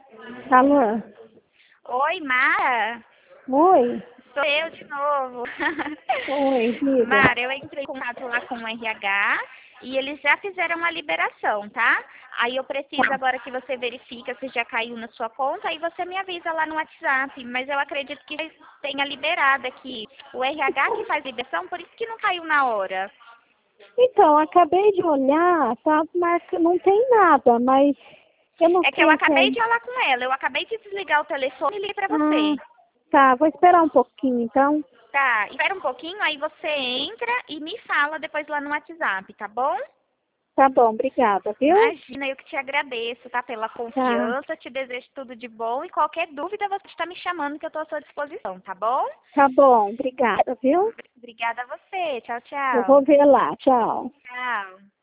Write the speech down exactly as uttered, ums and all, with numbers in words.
Alô? Oi, Mara. Oi? Sou eu de novo. Oi, diga. Mara, eu entrei em contato lá com o R H e eles já fizeram a liberação, tá? Aí eu preciso agora que você verifica se já caiu na sua conta e você me avisa lá no WhatsApp. Mas eu acredito que tenha liberado aqui. O R H que faz liberação, por isso que não caiu na hora. Então, acabei de olhar, tá? Mas não tem nada, mas eu não É que eu sei se acabei é... de falar com ela. Eu acabei de desligar o telefone e liguei pra Ah, você. tá, vou esperar um pouquinho, então. Tá, espera um pouquinho, aí você entra e me fala depois lá no WhatsApp, tá bom? Tá bom, obrigada, viu? Imagina, eu que te agradeço, tá? Pela Tá, confiança, te desejo tudo de bom e qualquer dúvida você está me chamando que eu estou à sua disposição, tá bom? tá bom, obrigada, viu? Obrigada a você. Tchau, Eu tchau. vou ver lá, tchau. Tchau.